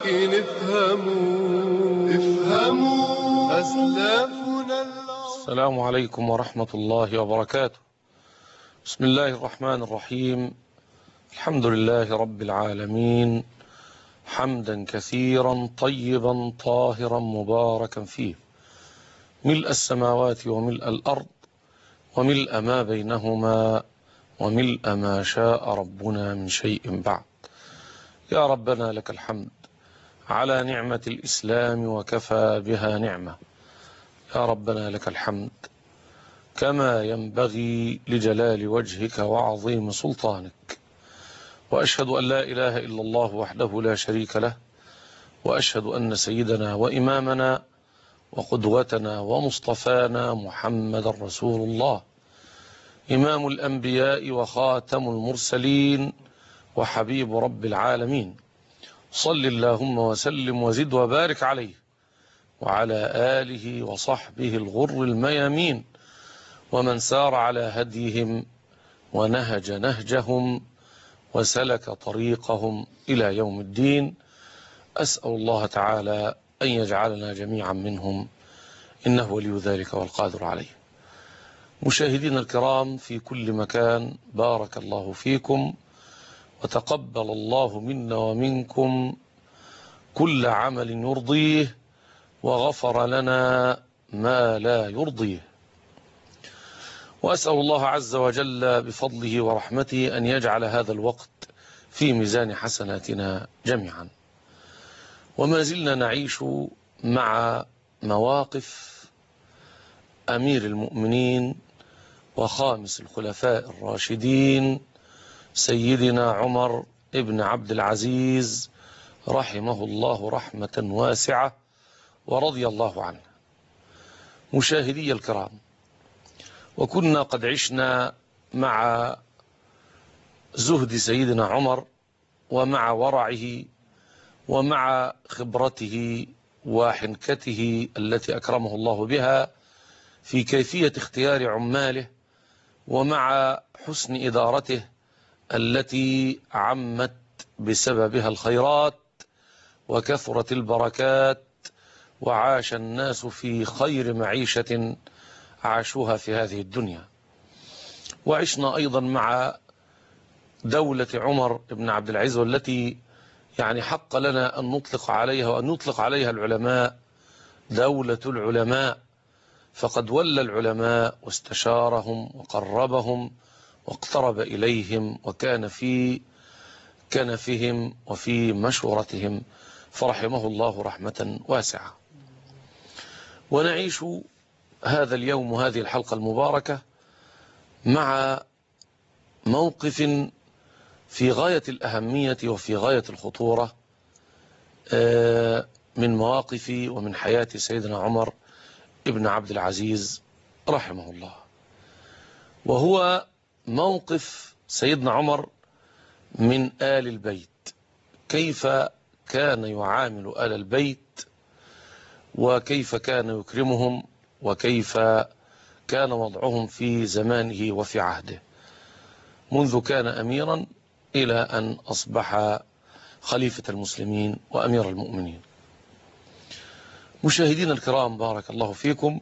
لكن افهموا أسلافنا. السلام عليكم ورحمة الله وبركاته. بسم الله الرحمن الرحيم. الحمد لله رب العالمين، حمدا كثيرا طيبا طاهرا مباركا فيه، ملء السماوات وملء الأرض وملء ما بينهما وملء ما شاء ربنا من شيء بعد. يا ربنا لك الحمد على نعمة الإسلام وكفى بها نعمة. يا ربنا لك الحمد كما ينبغي لجلال وجهك وعظيم سلطانك. وأشهد أن لا إله إلا الله وحده لا شريك له، وأشهد أن سيدنا وإمامنا وقدوتنا ومصطفانا محمد رسول الله، إمام الأنبياء وخاتم المرسلين وحبيب رب العالمين. صل اللهم وسلم وزد وبارك عليه وعلى آله وصحبه الغر الميامين، ومن سار على هديهم ونهج نهجهم وسلك طريقهم إلى يوم الدين. أسأل الله تعالى أن يجعلنا جميعا منهم، إنه ولي ذلك والقادر عليه. مشاهدينا الكرام في كل مكان، بارك الله فيكم وتقبل الله منا ومنكم كل عمل يرضيه، وغفر لنا ما لا يرضيه. وأسأل الله عز وجل بفضله ورحمته أن يجعل هذا الوقت في ميزان حسناتنا جميعا. وما زلنا نعيش مع مواقف أمير المؤمنين وخامس الخلفاء الراشدين سيدنا عمر ابن عبد العزيز رحمه الله رحمة واسعة ورضي الله عنه. مشاهدي الكرام، وكنا قد عشنا مع زهد سيدنا عمر ومع ورعه ومع خبرته وحنكته التي أكرمه الله بها في كيفية اختيار عماله، ومع حسن إدارته التي عمت بسببها الخيرات وكثرت البركات، وعاش الناس في خير معيشة عاشوها في هذه الدنيا. وعشنا أيضا مع دولة عمر بن عبد العزيز، والتي يعني حق لنا أن نطلق عليها وأن نطلق عليها العلماء دولة العلماء، فقد ولى العلماء واستشارهم وقربهم واقترب إليهم وكان في كنفهم وفي مشورتهم، فرحمه الله رحمة واسعة. ونعيش هذا اليوم وهذه الحلقة المباركة مع موقف في غاية الأهمية وفي غاية الخطورة من مواقف ومن حياة سيدنا عمر ابن عبد العزيز رحمه الله، وهو موقف سيدنا عمر من آل البيت. كيف كان يعامل آل البيت، وكيف كان يكرمهم، وكيف كان وضعهم في زمانه وفي عهده، منذ كان أميرا إلى أن أصبح خليفة المسلمين وأمير المؤمنين. مشاهدين الكرام، بارك الله فيكم.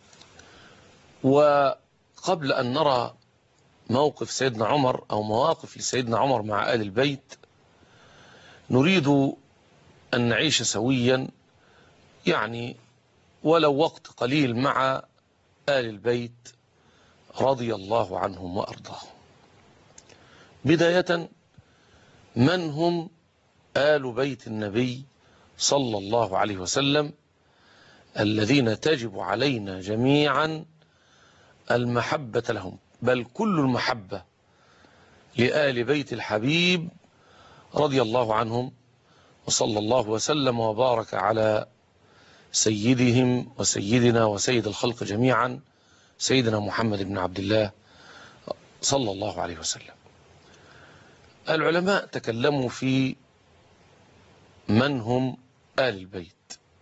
وقبل أن نرى موقف سيدنا عمر أو مواقف لسيدنا عمر مع آل البيت، نريد أن نعيش سويا يعني ولو وقت قليل مع آل البيت رضي الله عنهم وأرضاهم. بداية، من هم آل بيت النبي صلى الله عليه وسلم الذين تجب علينا جميعا المحبة لهم، بل كل المحبة لآل بيت الحبيب رضي الله عنهم. وصلى الله وسلم وبارك على سيدهم وسيدنا وسيد الخلق جميعا، سيدنا محمد بن عبد الله صلى الله عليه وسلم. العلماء تكلموا في من هم آل البيت،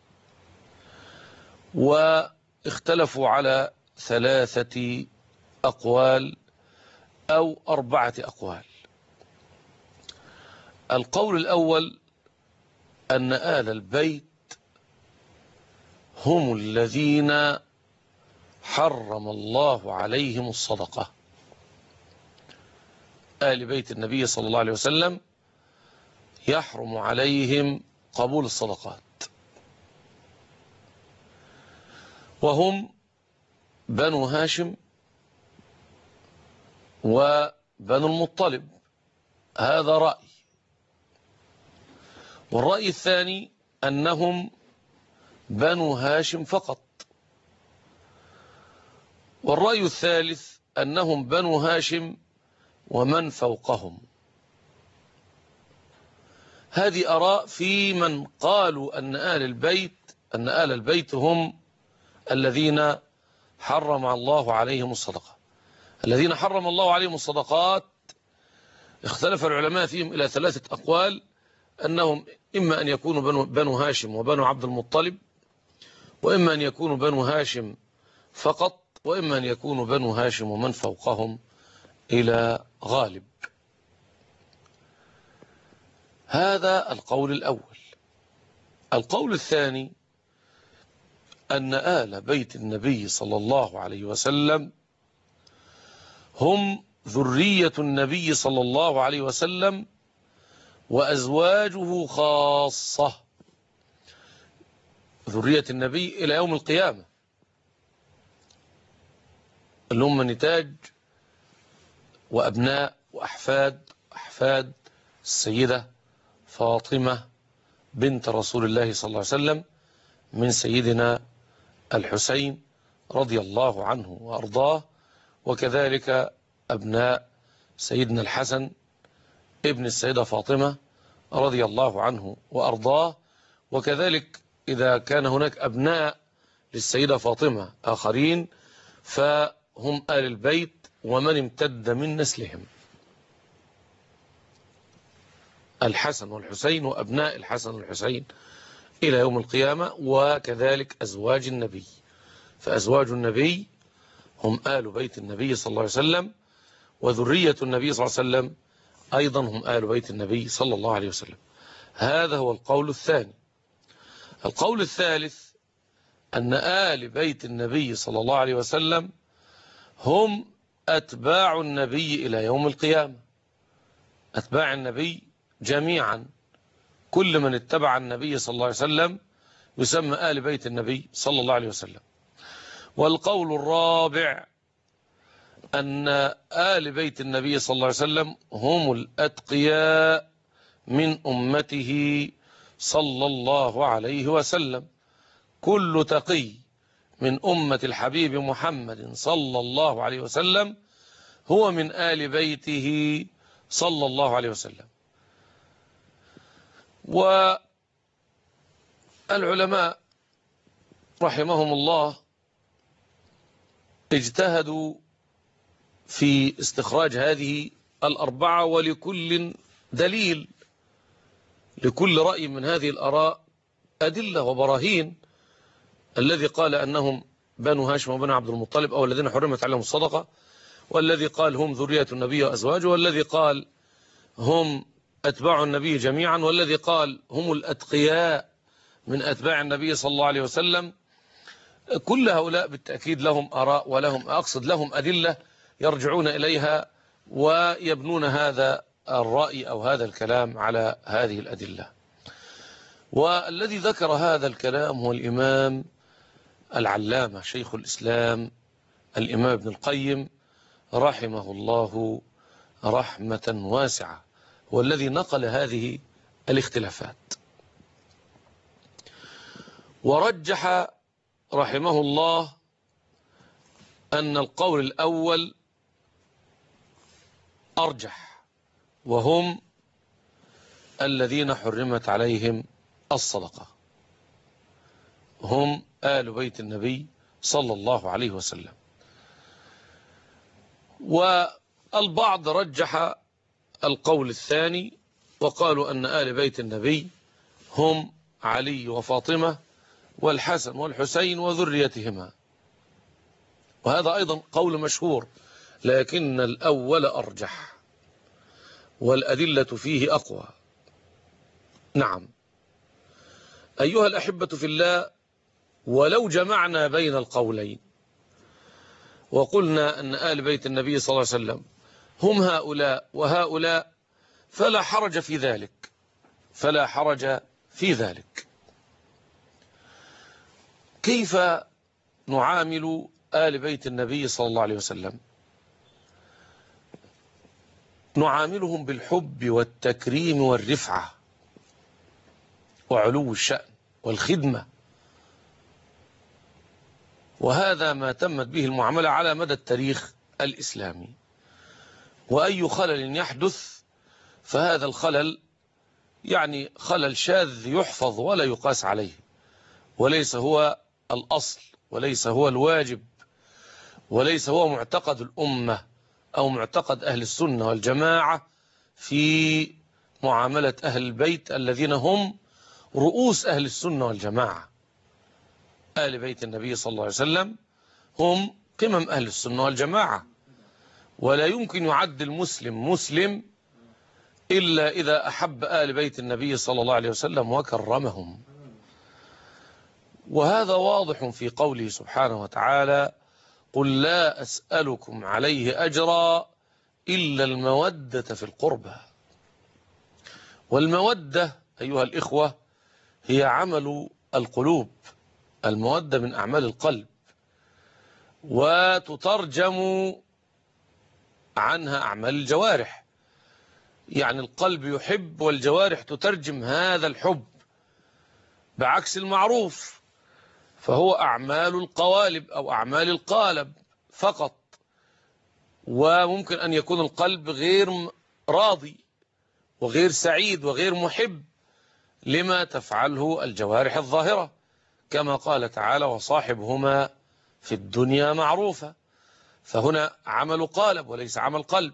واختلفوا على 3 أقوال أو 4 أقوال. القول الأول أن آل البيت هم الذين حرم الله عليهم الصدقة. آل بيت النبي صلى الله عليه وسلم يحرم عليهم قبول الصدقات، وهم بنو هاشم وبنو المطلب. هذا رأي. والرأي الثاني أنهم بنو هاشم فقط. والرأي الثالث أنهم بنو هاشم ومن فوقهم. هذه آراء في من قالوا أن آل البيت هم الذين حرم الله عليهم الصدقة. الذين حرم الله عليهم الصدقات اختلف العلماء فيهم إلى 3 أقوال، أنهم إما أن يكونوا بنو هاشم وبنو عبد المطلب، وإما أن يكونوا بنو هاشم فقط، وإما أن يكونوا بنو هاشم ومن فوقهم إلى غالب. هذا القول الأول. القول الثاني أن آل بيت النبي صلى الله عليه وسلم هم ذرية النبي صلى الله عليه وسلم وأزواجه خاصة، ذرية النبي إلى يوم القيامة، اللي هم نتاج وأبناء وأحفاد السيدة فاطمة بنت رسول الله صلى الله عليه وسلم من سيدنا الحسين رضي الله عنه وأرضاه، وكذلك أبناء سيدنا الحسن ابن السيدة فاطمة رضي الله عنه وأرضاه، وكذلك إذا كان هناك أبناء للسيدة فاطمة آخرين فهم آل البيت ومن امتد من نسلهم، الحسن والحسين وأبناء الحسن والحسين إلى يوم القيامة، وكذلك أزواج النبي. فأزواج النبي هم آل بيت النبي صلى الله عليه وسلم، وذرية النبي صلى الله عليه وسلم أيضا هم آل بيت النبي صلى الله عليه وسلم. هذا هو القول الثاني. القول الثالث أن آل بيت النبي صلى الله عليه وسلم هم أتباع النبي إلى يوم القيامة، أتباع النبي جميعا، كل من اتبع النبي صلى الله عليه وسلم يسمى آل بيت النبي صلى الله عليه وسلم. والقول الرابع أن آل بيت النبي صلى الله عليه وسلم هم الأتقياء من أمته صلى الله عليه وسلم. كل تقي من أمة الحبيب محمد صلى الله عليه وسلم هو من آل بيته صلى الله عليه وسلم. والعلماء رحمهم الله اجتهدوا في استخراج هذه الأربعة، ولكل دليل، لكل رأي من هذه الآراء أدلة وبراهين. الذي قال أنهم بنو هاشم وبنو عبد المطلب أو الذين حرمت عليهم الصدقة، والذي قال هم ذرية النبي وأزواجه، والذي قال هم أتباع النبي جميعا، والذي قال هم الأتقياء من أتباع النبي صلى الله عليه وسلم. كل هؤلاء بالتأكيد لهم آراء ولهم لهم أدلة يرجعون إليها ويبنون هذا الرأي أو هذا الكلام على هذه الأدلة. والذي ذكر هذا الكلام هو الإمام العلامة شيخ الإسلام الإمام ابن القيم رحمه الله رحمة واسعة، هو الذي نقل هذه الاختلافات، ورجح رحمه الله أن القول الأول أرجح، وهم الذين حرمت عليهم الصدقة، هم آل بيت النبي صلى الله عليه وسلم. والبعض رجح القول الثاني وقالوا أن آل بيت النبي هم علي وفاطمة والحسن والحسين وذريتهما، وهذا أيضا قول مشهور، لكن الأول أرجح والأدلة فيه أقوى. نعم. أيها الأحبة في الله، ولو جمعنا بين القولين وقلنا أن آل بيت النبي صلى الله عليه وسلم هم هؤلاء وهؤلاء فلا حرج في ذلك، فلا حرج في ذلك. كيف نعامل آل بيت النبي صلى الله عليه وسلم؟ نعاملهم بالحب والتكريم والرفعة وعلو الشأن والخدمة، وهذا ما تمت به المعاملة على مدى التاريخ الإسلامي. وأي خلل يحدث فهذا الخلل يعني خلل شاذ يحفظ ولا يقاس عليه، وليس هو الأصل، وليس هو الواجب، وليس هو معتقد الأمة أو معتقد أهل السنة والجماعة في معاملة أهل البيت الذين هم رؤوس أهل السنة والجماعة. آل بيت النبي صلى الله عليه وسلم هم قمم أهل السنة والجماعة، ولا يمكن يعد المسلم مسلم إلا إذا أحب آل بيت النبي صلى الله عليه وسلم وكرمهم. وهذا واضح في قوله سبحانه وتعالى: قل لا أسألكم عليه أجرا إلا المودة في القربى. والمودة أيها الإخوة هي عمل القلوب، المودة من أعمال القلب، وتترجم عنها أعمال الجوارح. يعني القلب يحب والجوارح تترجم هذا الحب، بعكس المعروف فهو أعمال القوالب أو أعمال القالب فقط، وممكن أن يكون القلب غير راضي وغير سعيد وغير محب لما تفعله الجوارح الظاهرة، كما قال تعالى: وصاحبهما في الدنيا معروفة. فهنا عمل قالب وليس عمل قلب.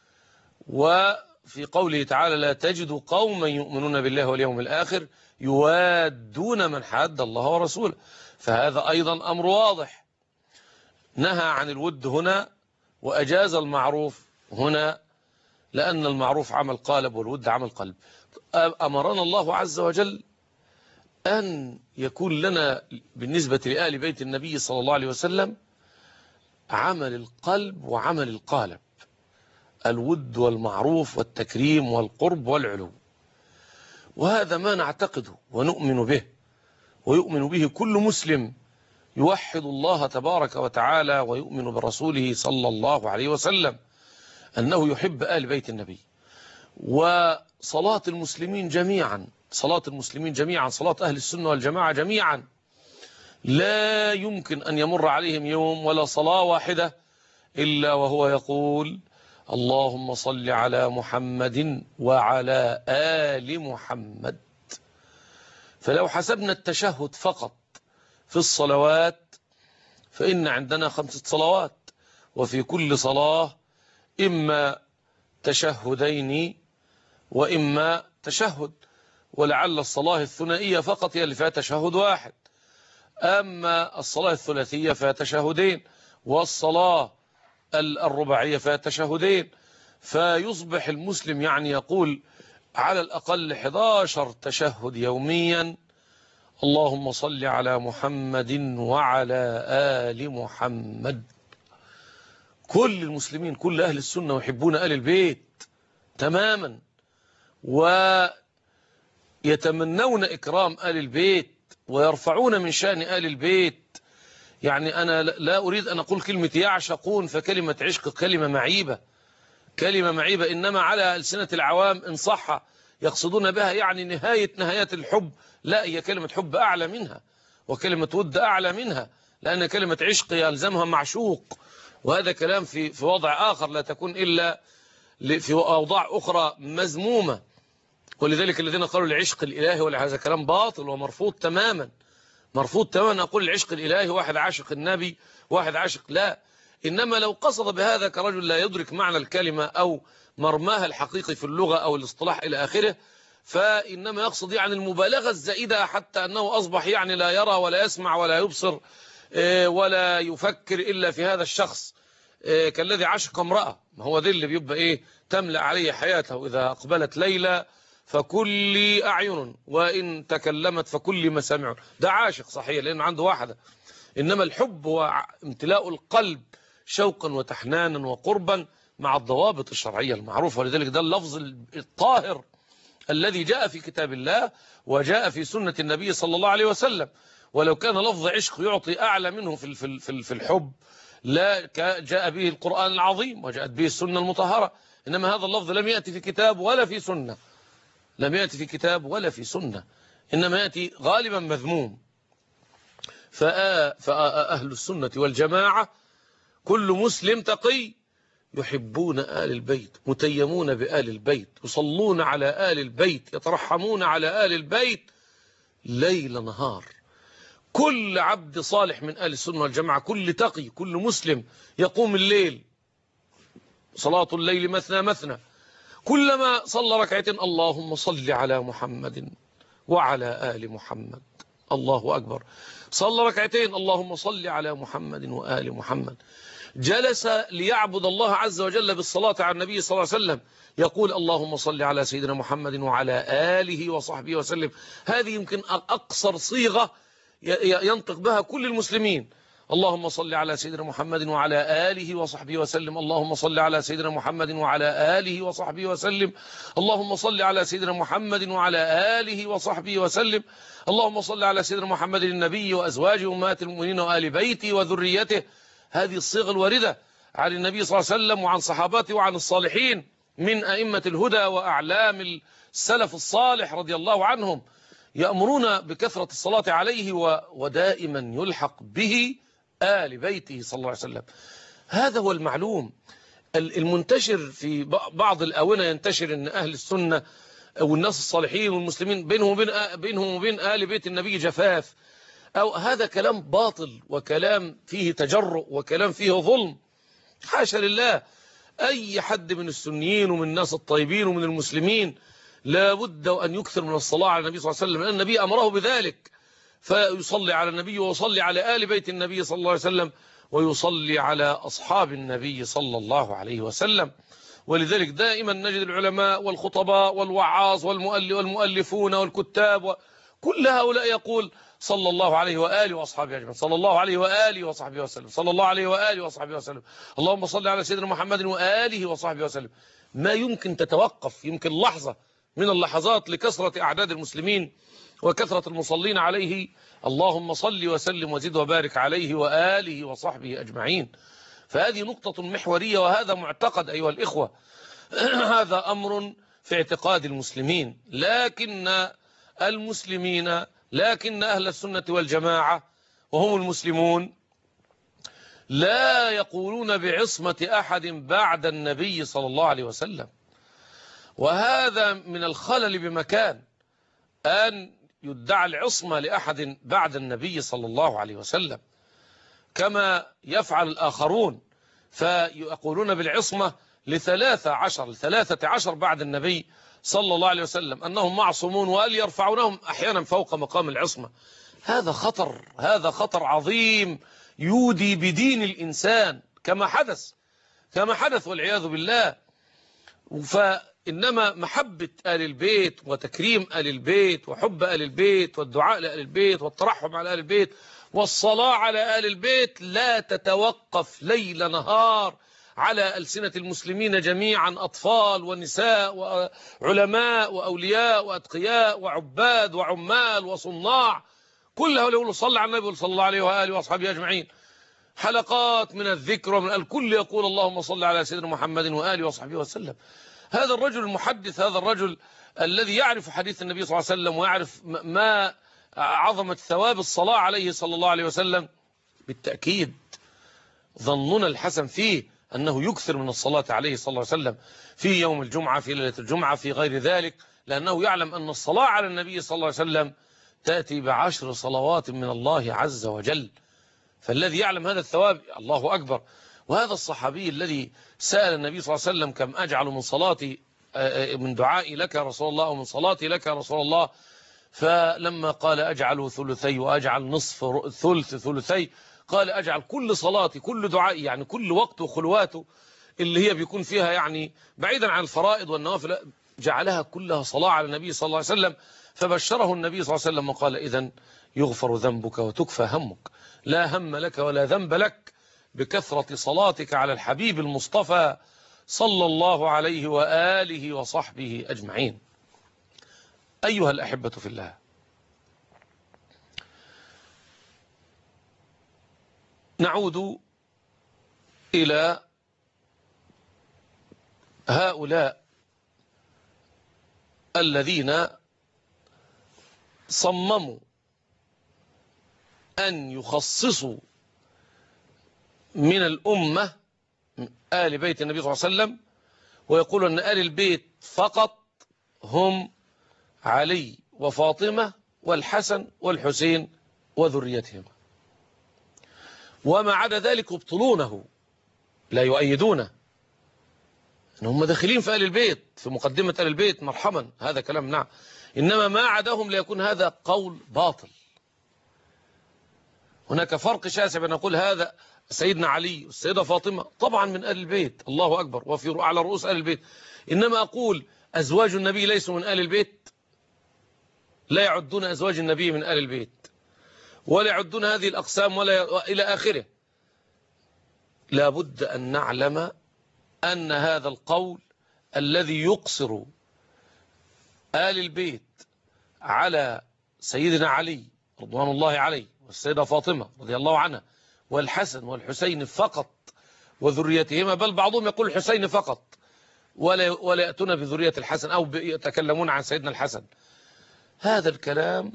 وفي قوله تعالى: لا تجد قوما يؤمنون بالله واليوم الآخر يوادون من حاد الله ورسوله. فهذا أيضا أمر واضح، نهى عن الود هنا وأجاز المعروف هنا، لأن المعروف عمل قالب والود عمل قلب. أمرنا الله عز وجل أن يكون لنا بالنسبة لآل بيت النبي صلى الله عليه وسلم عمل القلب وعمل القالب، الود والمعروف والتكريم والقرب والعلو. وهذا ما نعتقده ونؤمن به، ويؤمن به كل مسلم يوحد الله تبارك وتعالى ويؤمن برسوله صلى الله عليه وسلم، أنه يحب آل بيت النبي. وصلاة المسلمين جميعا، صلاة المسلمين جميعا، صلاة أهل السنة والجماعة جميعا، لا يمكن أن يمر عليهم يوم ولا صلاة واحدة إلا وهو يقول: اللهم صل على محمد وعلى آل محمد. فلو حسبنا التشهد فقط في الصلوات فإن عندنا 5 صلوات، وفي كل صلاة إما تشهدين وإما تشهد، ولعل الصلاة الثنائية فقط هي اللي فيها تشهد واحد، أما الصلاة الثلاثية فيها تشهدين، والصلاة الرباعية فيها تشهدين. فيصبح المسلم يعني يقول على الأقل 11 تشهد يوميا: اللهم صل على محمد وعلى آل محمد. كل المسلمين، كل أهل السنة يحبون آل البيت تماما، ويتمنون إكرام آل البيت ويرفعون من شأن آل البيت. يعني أنا لا أريد أن أقول كلمة يعشقون، فكلمة عشق كلمة معيبة، كلمة معيبة، إنما على ألسنة العوام إن صح يقصدون بها يعني نهاية نهايات الحب. لا، هي كلمة حب أعلى منها، وكلمة ود أعلى منها، لأن كلمة عشق يلزمها معشوق، وهذا كلام في وضع آخر لا تكون إلا في أوضاع أخرى مذمومة. ولذلك الذين قالوا العشق الإلهي، وهذا كلام باطل ومرفوض تماما، مرفوض تماما. أقول العشق الإلهي واحد عاشق النبي واحد عاشق، لا. إنما لو قصد بهذا كرجل لا يدرك معنى الكلمة أو مرماها الحقيقي في اللغة أو الاصطلاح إلى آخره، فإنما يقصد يعني المبالغة الزائدة، حتى أنه أصبح يعني لا يرى ولا يسمع ولا يبصر ولا يفكر إلا في هذا الشخص، كالذي عشق امرأة. ما هو ذي اللي بيبقى تملأ عليه حياته، إذا أقبلت ليلى فكل أعين، وإن تكلمت فكل مسامع. ده عاشق صحيح لأنه عنده واحدة، إنما الحب هو امتلاء القلب شوقا وتحنانا وقربا مع الضوابط الشرعية المعروفة. ولذلك ده اللفظ الطاهر الذي جاء في كتاب الله وجاء في سنة النبي صلى الله عليه وسلم. ولو كان لفظ عشق يعطي أعلى منه في الحب لا جاء به القرآن العظيم وجاءت به السنة المطهرة. إنما هذا اللفظ لم يأتي في كتاب ولا في سنة، لم يأتي في كتاب ولا في سنة، إنما يأتي غالبا مذموم. فأهل السنة والجماعة كل مسلم تقي يحبون آل البيت، متيمون بآل البيت، يصلون على آل البيت، يترحمون على آل البيت ليل نهار. كل عبد صالح من آل السنة والجماعة، كل تقي، كل مسلم يقوم الليل صلاة الليل مثنى مثنى، كلما صلى ركعتين اللهم صل على محمد وعلى آل محمد، الله أكبر، صلى ركعتين اللهم صل على محمد وآل محمد، جلس ليعبد الله عز وجل بالصلاة على النبي صلى الله عليه وسلم يقول اللهم صل على سيدنا محمد وعلى آله وصحبه وسلم. هذه يمكن أقصر صيغة ينطق بها كل المسلمين. اللهم صل على سيدنا محمد وعلى آله وصحبه وسلم، اللهم صل على سيدنا محمد وعلى آله وصحبه وسلم، اللهم صل على سيدنا محمد وعلى آله وصحبه وسلم، اللهم صل على سيدنا محمد النبي وأزواجه أمهات المؤمنين وآل بيته وذريته. هذه الصيغة الواردة عن النبي صلى الله عليه وسلم وعن صحابته وعن الصالحين من أئمة الهدى وأعلام السلف الصالح رضي الله عنهم، يأمرون بكثرة الصلاة عليه ودائما يلحق به آل بيته صلى الله عليه وسلم. هذا هو المعلوم المنتشر في بعض الآونة، ينتشر أن أهل السنة والناس الصالحين والمسلمين بينهم وبين آل بيت النبي جفاف، أو هذا كلام باطل وكلام فيه تجرؤ وكلام فيه ظلم. حاشا لله. أي حد من السنيين ومن الناس الطيبين ومن المسلمين لابد أن يكثر من الصلاة على النبي صلى الله عليه وسلم، لأن النبي أمره بذلك، فيصلي على النبي ويصلي على آل بيت النبي صلى الله عليه وسلم ويصلي على أصحاب النبي صلى الله عليه وسلم. ولذلك دائما نجد العلماء والخطباء والوعاظ والمؤلفون والكتاب كل هؤلاء يقول صلى الله عليه وآله وأصحابه أجمعين، صلى الله عليه وآله وصحبه وسلم، صلى الله عليه وآله وصحبه وسلم، اللهم صل على سيدنا محمد وآله وصحبه وسلم. ما يمكن تتوقف يمكن لحظة من اللحظات لكثرة أعداد المسلمين وكثرة المصلين عليه، اللهم صل وسلم وزد وبارك عليه وآله وصحبه أجمعين. فهذه نقطة محورية وهذا معتقد أيها الإخوة. هذا أمر في اعتقاد المسلمين، لكن أهل السنة والجماعة وهم المسلمون لا يقولون بعصمة أحد بعد النبي صلى الله عليه وسلم. وهذا من الخلل بمكان أن يدعى العصمة لأحد بعد النبي صلى الله عليه وسلم كما يفعل الآخرون، فيقولون بالعصمة ل13 بعد النبي صلى الله عليه وسلم أنهم معصومون، وقال يرفعونهم أحيانا فوق مقام العصمة. هذا خطر عظيم يودي بدين الإنسان كما حدث والعياذ بالله. فإنما محبة آل البيت وتكريم آل البيت وحب آل البيت والدعاء لآل البيت والترحم على آل البيت والصلاة على آل البيت لا تتوقف ليل نهار على ألسنة المسلمين جميعا، أطفال ونساء وعلماء وأولياء وأتقياء وعباد وعمال وصناع، كل هؤلاء يقولوا صلى على النبي صلى الله عليه وآله وأصحابه أجمعين. حلقات من الذكر ومن الكل يقول اللهم صل على سيدنا محمد وآله وصحبه وسلم. هذا الرجل المحدث، هذا الرجل الذي يعرف حديث النبي صلى الله عليه وسلم ويعرف ما عظمة ثواب الصلاة عليه صلى الله عليه وسلم، بالتأكيد ظننا الحسن فيه أنه يكثر من الصلاة عليه صلى الله عليه وسلم في يوم الجمعة، في ليلة الجمعة، في غير ذلك، لأنه يعلم أن الصلاة على النبي صلى الله عليه وسلم تأتي ب10 صلوات من الله عز وجل. فالذي يعلم هذا الثواب الله أكبر. وهذا الصحابي الذي سأل النبي صلى الله عليه وسلم كم أجعل من صلاتي من دعائي لك يا رسول الله ومن صلاتي لك يا رسول الله، فلما قال أجعل ثلثي وأجعل نصف ثلثي، قال أجعل كل صلاتي كل دعائي يعني كل وقت وخلواته اللي هي بيكون فيها يعني بعيدا عن الفرائض والنوافل جعلها كلها صلاة على النبي صلى الله عليه وسلم، فبشره النبي صلى الله عليه وسلم وقال: إذن يغفر ذنبك وتكفى همك، لا هم لك ولا ذنب لك بكثرة صلاتك على الحبيب المصطفى صلى الله عليه وآله وصحبه أجمعين. أيها الأحبة في الله، نعود إلى هؤلاء الذين صمموا أن يخصصوا من الأمة آل بيت النبي صلى الله عليه وسلم، ويقول أن آل البيت فقط هم علي وفاطمة والحسن والحسين وذريتهما، وما عدا ذلك يبطلونه، لا يؤيدونه، أنهم داخلين في آل البيت، في مقدمة آل البيت، مرحبا، هذا كلام نعم، إنما ما عداهم ليكون هذا قول باطل. هناك فرق شاسع بين نقول هذا سيدنا علي والسيدة فاطمة طبعا من آل البيت، الله أكبر، وفي على رؤوس آل البيت، إنما أقول أزواج النبي ليسوا من آل البيت، لا يعدون أزواج النبي من آل البيت، ولا يعدون هذه الأقسام ولا إلى آخره. لا بد أن نعلم أن هذا القول الذي يقصر آل البيت على سيدنا علي رضوان الله عليه والسيدة فاطمة رضي الله عنها والحسن والحسين فقط وذريتهما، بل بعضهم يقول الحسين فقط ولا يأتون بذرية الحسن أو يتكلمون عن سيدنا الحسن، هذا الكلام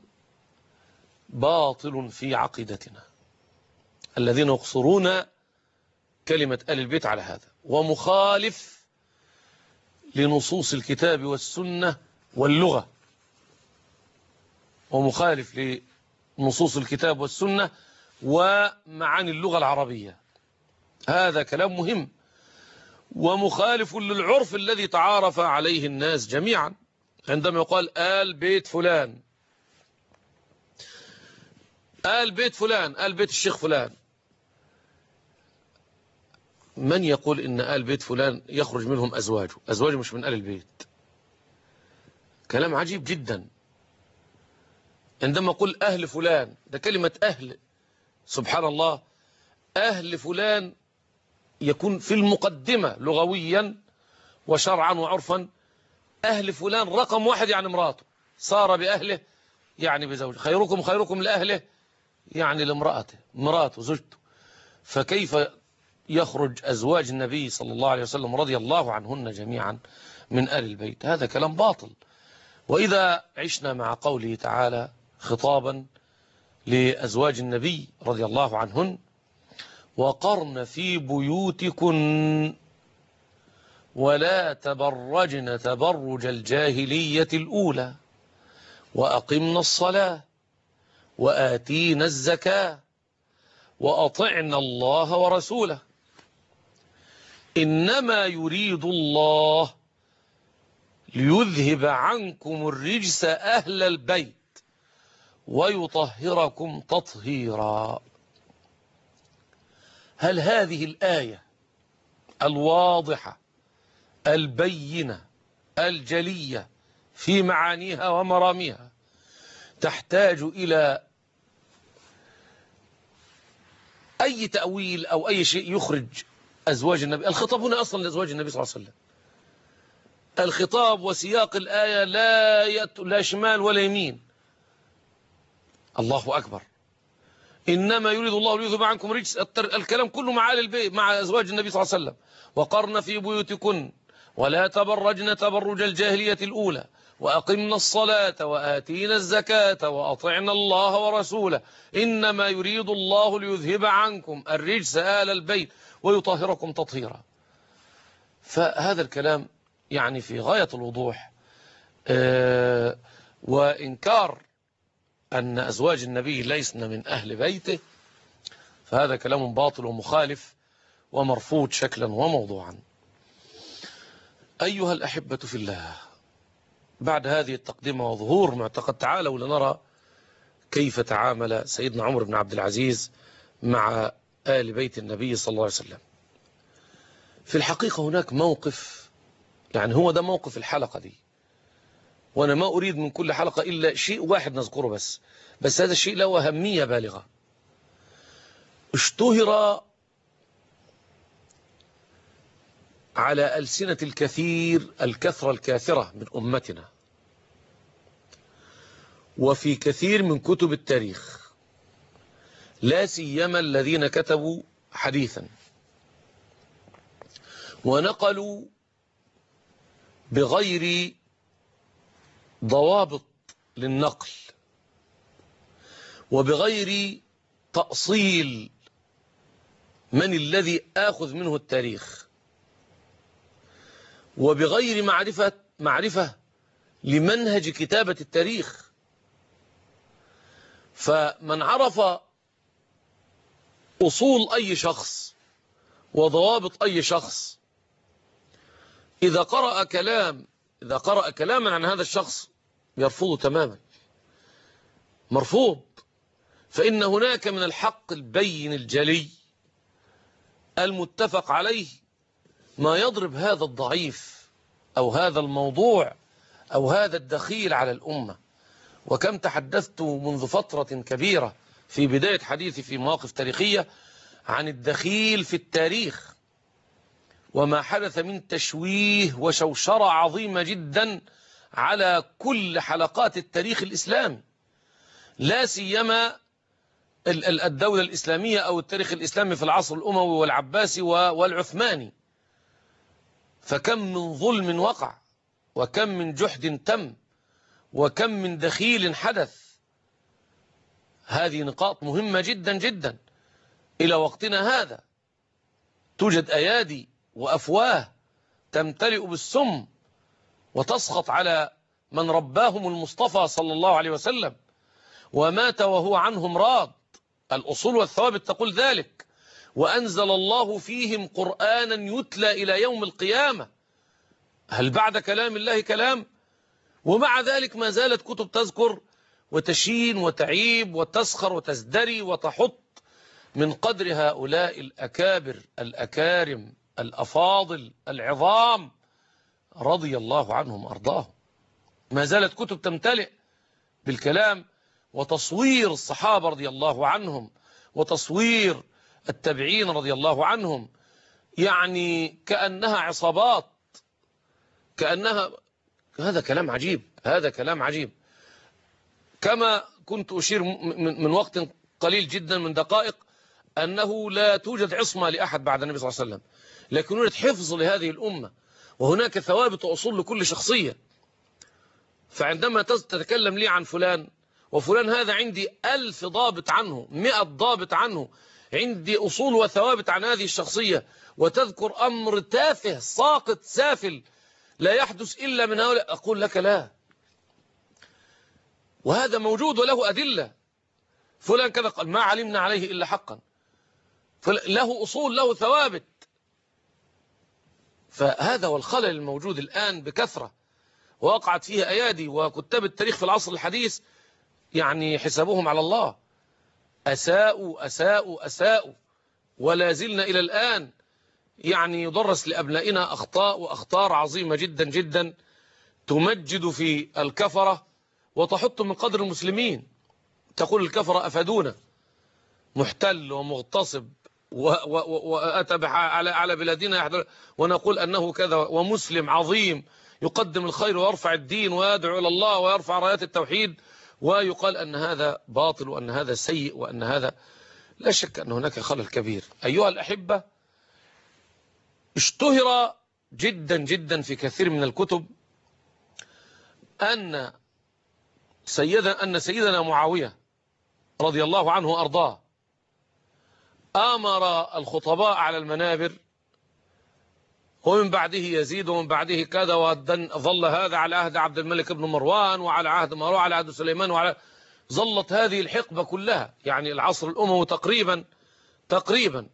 باطل في عقيدتنا، الذين يقصرون كلمة آل البيت على هذا، ومخالف لنصوص الكتاب والسنة واللغة، ومخالف لنصوص الكتاب والسنة ومعاني اللغة العربية، هذا كلام مهم، ومخالف للعرف الذي تعارف عليه الناس جميعا، عندما يقال آل بيت فلان، آل بيت فلان، آل بيت الشيخ فلان، من يقول إن آل بيت فلان يخرج منهم أزواجه؟ أزواجه مش من آل البيت. كلام عجيب جدا. عندما أقول أهل فلان، ده كلمة أهل، سبحان الله، أهل فلان يكون في المقدمة لغويا وشرعا وعرفا، أهل فلان رقم واحد يعني امراته، صار بأهله يعني بزوجه، خيركم خيركم لأهله يعني لامرأته، مراته زوجته، فكيف يخرج أزواج النبي صلى الله عليه وسلم رضي الله عنهن جميعا من آل البيت؟ هذا كلام باطل. وإذا عشنا مع قوله تعالى خطابا لأزواج النبي رضي الله عنهن: وقرن في بيوتكن ولا تبرجن تبرج الجاهلية الأولى وأقمنا الصلاة وآتينا الزكاة وأطعنا الله ورسوله إنما يريد الله ليذهب عنكم الرجس أهل البيت ويطهركم تطهيرا. هل هذه الآية الواضحة البينة الجلية في معانيها ومراميها تحتاج إلى أي تأويل أو أي شيء يخرج أزواج النبي؟ الخطاب هنا أصلا لأزواج النبي صلى الله عليه وسلم، الخطاب وسياق الآية لا شمال ولا يمين. الله أكبر. إنما يريد الله ليذهب عنكم رجس، الكلام كله مع آل البيت، مع أزواج النبي صلى الله عليه وسلم. وقرن في بيوتكن ولا تبرجن تبرج الجاهلية الأولى وأقمنا الصلاة وآتينا الزكاة وأطعنا الله ورسوله إنما يريد الله ليذهب عنكم الرجس آل البيت ويطهركم تطهيرا. فهذا الكلام يعني في غاية الوضوح، وإنكار أن أزواج النبي ليسن من أهل بيته، فهذا كلام باطل ومخالف ومرفوض شكلا وموضوعا. أيها الأحبة في الله، بعد هذه التقدمة وظهور معتقد، تعالوا لنرى كيف تعامل سيدنا عمر بن عبد العزيز مع آل بيت النبي صلى الله عليه وسلم. في الحقيقة هناك موقف، يعني هو ده موقف الحلقة دي، وأنا ما أريد من كل حلقة إلا شيء واحد نذكره بس هذا الشيء له أهمية بالغة. اشتهر على ألسنة الكثير الكثرة الكاثرة من أمتنا وفي كثير من كتب التاريخ، لا سيما الذين كتبوا حديثا ونقلوا بغير ضوابط للنقل وبغير تأصيل من الذي آخذ منه التاريخ وبغير معرفة لمنهج كتابة التاريخ. فمن عرف أصول أي شخص وضوابط أي شخص إذا قرأ كلاما عن هذا الشخص يرفضه تماما، مرفوض. فإن هناك من الحق البين الجلي المتفق عليه ما يضرب هذا الضعيف أو هذا الموضوع أو هذا الدخيل على الأمة. وكم تحدثت منذ فترة كبيرة في بداية حديثي في مواقف تاريخية عن الدخيل في التاريخ وما حدث من تشويه وشوشرة عظيمة جدا على كل حلقات التاريخ الإسلامي، لا سيما الدولة الإسلامية أو التاريخ الإسلامي في العصر الأموي والعباسي والعثماني. فكم من ظلم وقع وكم من جحد تم وكم من دخيل حدث. هذه نقاط مهمة جدا جدا. إلى وقتنا هذا توجد أيادي وأفواه تمتلئ بالسم وتسخط على من رباهم المصطفى صلى الله عليه وسلم ومات وهو عنهم راض. الأصول والثوابت تقول ذلك، وأنزل الله فيهم قرآنا يتلى إلى يوم القيامة. هل بعد كلام الله كلام؟ ومع ذلك ما زالت كتب تذكر وتشين وتعيب وتسخر وتزدري وتحط من قدر هؤلاء الأكابر الأكارم الأفاضل العظام رضي الله عنهم أرضاهم. ما زالت كتب تمتلئ بالكلام وتصوير الصحابة رضي الله عنهم وتصوير التابعين رضي الله عنهم، يعني كأنها عصابات، كأنها. هذا كلام عجيب، هذا كلام عجيب. كما كنت أشير من وقت قليل جدا من دقائق أنه لا توجد عصمة لأحد بعد النبي صلى الله عليه وسلم، لكن يوجد حفظ لهذه الأمة وهناك ثوابت وأصول لكل شخصية. فعندما تتكلم لي عن فلان وفلان هذا عندي 1000 ضابط عنه، 100 ضابط عنه، عندي أصول وثوابت عن هذه الشخصية، وتذكر أمر تافه ساقط سافل لا يحدث إلا من هؤلاء، أقول لك لا. وهذا موجود وله أدلة. فلان كذا قال ما علمنا عليه إلا حقا، له أصول له ثوابت. فهذا هو الخلل الموجود الآن بكثرة ووقعت فيه أيادي، وكتاب التاريخ في العصر الحديث يعني حسابهم على الله. أساءوا أساءوا أساءوا ولا زلنا إلى الآن يعني يدرس لأبنائنا أخطاء وأخطار عظيمة جدا جدا تمجد في الكفرة وتحط من قدر المسلمين. تقول الكفرة أفادونا، محتل ومغتصب وأتى على بلادنا، ونقول أنه كذا، ومسلم عظيم يقدم الخير ويرفع الدين ويدعو إلى الله ويرفع رايات التوحيد، ويقال أن هذا باطل وأن هذا سيء وأن هذا. لا شك أن هناك خلل كبير. أيها الأحبة، اشتهر جدا جدا في كثير من الكتب أن سيدنا معاوية رضي الله عنه وأرضاه آمر الخطباء على المنابر، ومن بعده يزيد ومن بعده كذا، وظل هذا على عهد عبد الملك بن مروان وعلى عهد مروان وعلى عهد سليمان ظلت هذه الحقبة كلها، يعني العصر الأموي تقريبا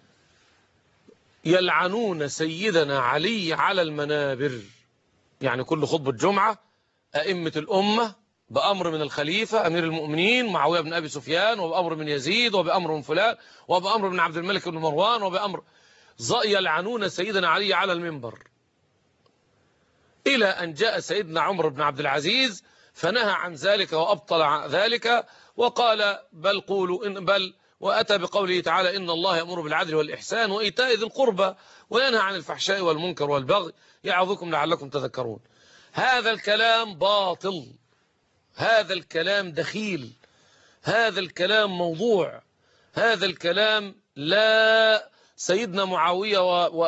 يلعنون سيدنا علي على المنابر. يعني كل خطبة جمعة أئمة الأمة بأمر من الخليفة أمير المؤمنين معاوية بن أبي سفيان، وبأمر من يزيد، وبأمر من فلان، وبأمر من عبد الملك بن مروان، وبأمر يلعنون سيدنا علي على المنبر. إلى أن جاء سيدنا عمر بن عبد العزيز فنهى عن ذلك وأبطل عن ذلك، وقال بل قولوا بل، وأتى بقوله تعالى إن الله يأمر بالعدل والإحسان وإيتاء ذي القربى وينهى عن الفحشاء والمنكر والبغي يعظكم لعلكم تذكرون. هذا الكلام باطل، هذا الكلام دخيل، هذا الكلام موضوع، هذا الكلام لا سيدنا معاوية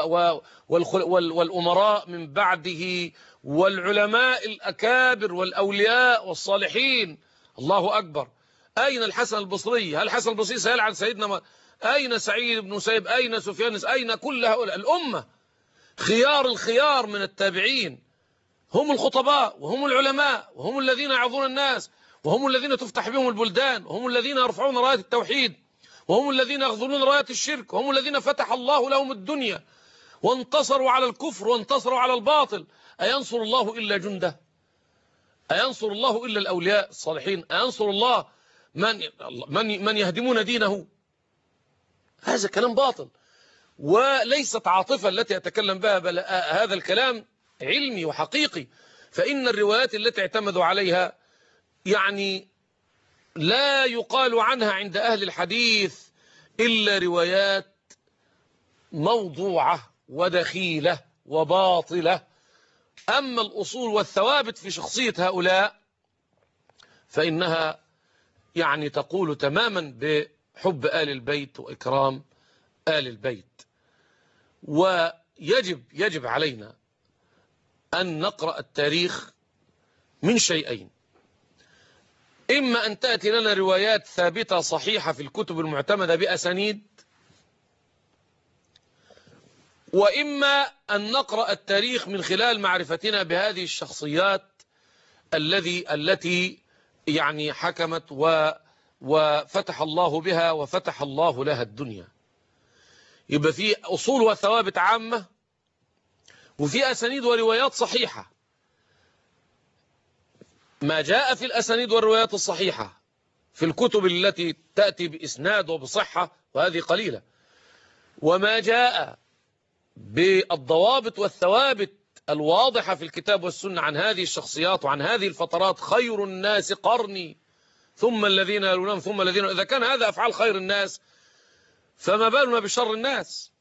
والأمراء من بعده والعلماء الأكابر والأولياء والصالحين. الله أكبر. أين الحسن البصري؟ هل الحسن البصري سيلعن سيدنا أين سعيد بن مسيب؟ أين سفيان؟ أين كل هؤلاء الأمة؟ خيار الخيار من التابعين هم الخطباء وهم العلماء وهم الذين يعظون الناس وهم الذين تفتح بهم البلدان وهم الذين يرفعون راية التوحيد وهم الذين يغضلون راية الشرك وهم الذين فتح الله لهم الدنيا وانتصروا على الكفر وانتصروا على الباطل. أينصر الله إلا جنده؟ أينصر الله إلا الأولياء الصالحين؟ أينصر الله من يهدمون دينه؟ هذا كلام باطل وليست عاطفة التي أتكلم بها، بل هذا الكلام علمي وحقيقي. فإن الروايات التي اعتمدوا عليها يعني لا يقال عنها عند أهل الحديث إلا روايات موضوعة ودخيلة وباطلة. أما الأصول والثوابت في شخصية هؤلاء فإنها يعني تقول تماما بحب آل البيت وإكرام آل البيت. ويجب علينا أن نقرأ التاريخ من شيئين: إما أن تأتي لنا روايات ثابتة صحيحة في الكتب المعتمدة بأسانيد، وإما أن نقرأ التاريخ من خلال معرفتنا بهذه الشخصيات التي يعني حكمت وفتح الله بها وفتح الله لها الدنيا. يبقى في أصول وثوابت عامة وفي أسانيد وروايات صحيحة. ما جاء في الأسانيد والروايات الصحيحة في الكتب التي تأتي بإسناد وبصحة وهذه قليلة، وما جاء بالضوابط والثوابت الواضحة في الكتاب والسنة عن هذه الشخصيات وعن هذه الفترات: خير الناس قرني ثم الذين يلونهم ثم الذين. إذا كان هذا أفعال خير الناس فما بالنا بشر الناس؟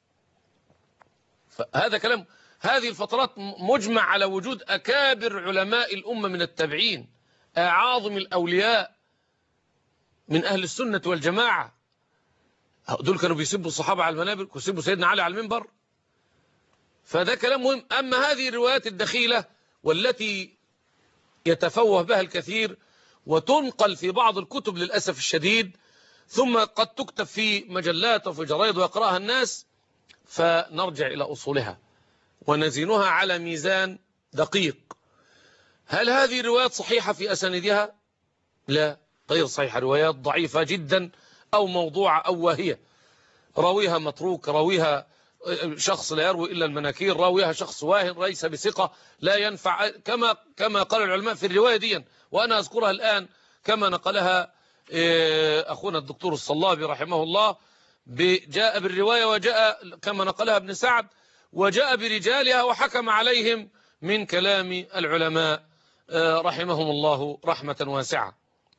فهذا كلام. هذه الفترات مجمع على وجود أكابر علماء الأمة من التابعين، أعاظم الأولياء من أهل السنة والجماعة. دول كانوا بيسبوا الصحابة على المنابر ويسبوا سيدنا علي على المنبر. فده كلام مهم. أما هذه الروايات الدخيلة والتي يتفوه بها الكثير وتنقل في بعض الكتب للأسف الشديد، ثم قد تكتب في مجلات وفي جرائد ويقرأها الناس، فنرجع إلى أصولها ونزينها على ميزان دقيق. هل هذه الروايات صحيحة في أسانيدها؟ لا، غير صحيحة، روايات ضعيفة جدا أو موضوعة أو واهية. راويها متروك، راويها شخص لا يروي إلا المناكير، راويها شخص واهن ليس بثقة لا ينفع، كما قال العلماء في الرواية دي، وأنا أذكرها الآن كما نقلها أخونا الدكتور الصلابي رحمه الله. جاء بالرواية وجاء كما نقلها ابن سعد وجاء برجالها وحكم عليهم من كلام العلماء رحمهم الله رحمة واسعة.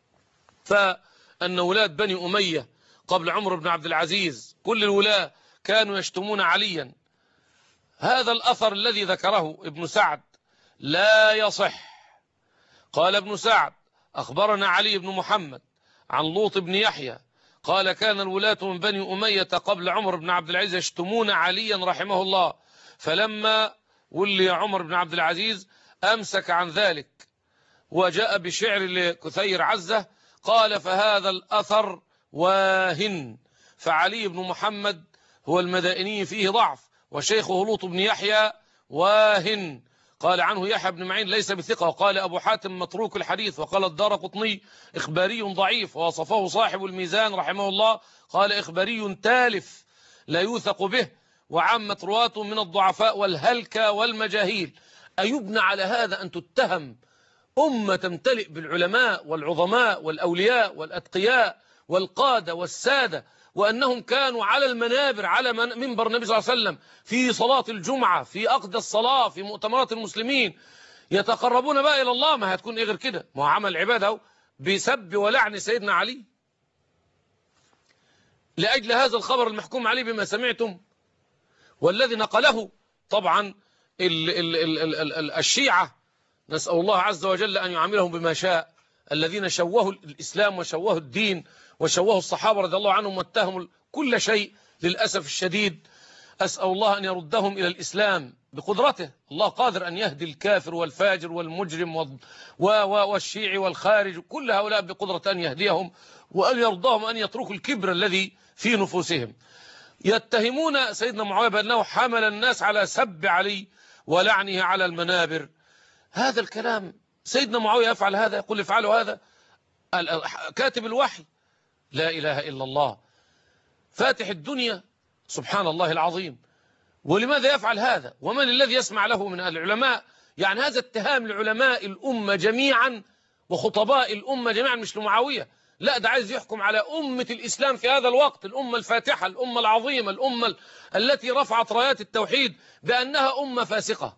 فأن ولاة بني أمية قبل عمر بن عبد العزيز كل الولاة كانوا يشتمون عليا. هذا الأثر الذي ذكره ابن سعد لا يصح. قال ابن سعد: أخبرنا علي بن محمد عن لوط بن يحيى قال: كان الولاة من بني أمية قبل عمر بن عبد العزيز يشتمون عليا رحمه الله، فلما ولي عمر بن عبد العزيز أمسك عن ذلك وجاء بشعر لكثير عزة قال: فهذا الأثر واهن، فعلي بن محمد هو المدائني فيه ضعف، وشيخه لوط بن يحيى واهن. قال عنه يحيى بن معين ليس بثقة، وقال أبو حاتم متروك الحديث، وقال الدارقطني إخباري ضعيف، ووصفه صاحب الميزان رحمه الله قال: إخباري تالف لا يوثق به، وعامة رواته من الضعفاء والهلكة والمجاهيل. أيبنى على هذا أن تتهم أمة تمتلئ بالعلماء والعظماء والأولياء والأتقياء والقادة والسادة، وأنهم كانوا على المنابر على منبر النبي صلى الله عليه وسلم في صلاة الجمعة، في أقدس الصلاة، في مؤتمرات المسلمين، يتقربون بقى إلى الله، ما هتكون إيه غير كده؟ ما هو عمل عبادة بسب ولعن سيدنا علي لأجل هذا الخبر المحكوم عليه بما سمعتم، والذي نقله طبعا الشيعة، نسأل الله عز وجل أن يعاملهم بما شاء، الذين شوهوا الإسلام وشوهوا الدين وشوهوا الصحابة رضي الله عنهم واتهموا كل شيء للأسف الشديد. أسأل الله أن يردهم إلى الإسلام بقدرته، الله قادر أن يهدي الكافر والفاجر والمجرم والشيعي والخارج، كل هؤلاء بقدرة أن يهديهم وأن يرضاهم أن يتركوا الكبر الذي في نفوسهم. يتهمون سيدنا معاوية بأنه حمل الناس على سب علي ولعنه على المنابر. هذا الكلام سيدنا معاوية يفعل هذا؟ يقول افعلوا هذا؟ كاتب الوحي، لا إله إلا الله، فاتح الدنيا، سبحان الله العظيم. ولماذا يفعل هذا؟ ومن الذي يسمع له من العلماء؟ يعني هذا اتهام لعلماء الأمة جميعا وخطباء الأمة جميعا، مش لمعاوية، لا، ده عايز يحكم على أمة الإسلام في هذا الوقت، الأمة الفاتحة، الأمة العظيمة، الأمة التي رفعت رايات التوحيد، بأنها أمة فاسقة.